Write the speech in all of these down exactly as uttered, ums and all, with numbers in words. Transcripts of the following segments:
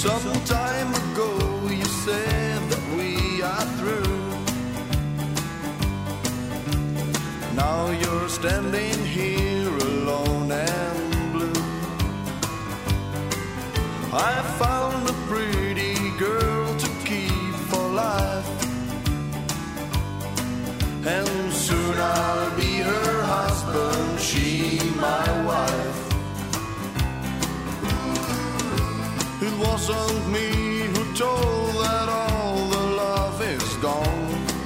Some time ago you said that we are through. Now you're standing here alone and blue. I found a pretty girl to keep for life, and soon I'll be her husband, she my wife. It wasn't me who told that all the love is gone.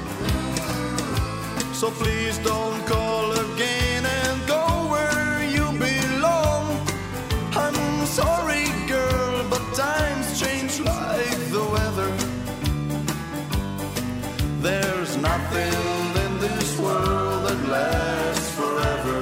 So please don't call again and go where you belong. I'm sorry, girl, but times change like the weather. There's nothing in this world that lasts forever.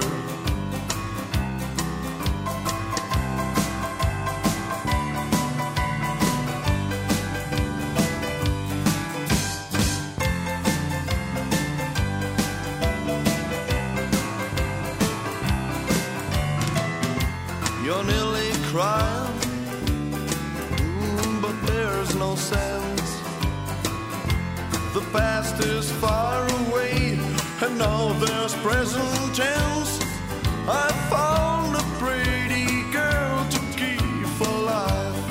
You're nearly crying, mm, but there's no sense. The past is far away, and now there's present tense. I found a pretty girl to keep for life,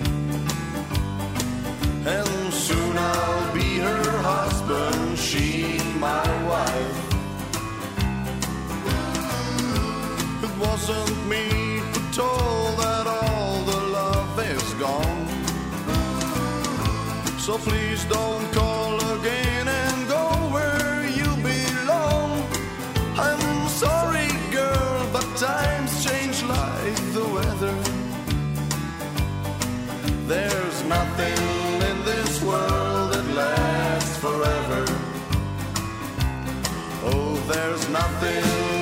and soon I'll be her husband, she my wife. It wasn't me told that all the love is gone. So please don't call again and go where you belong. I'm sorry, girl, but times change like the weather. There's nothing in this world that lasts forever. Oh, there's nothing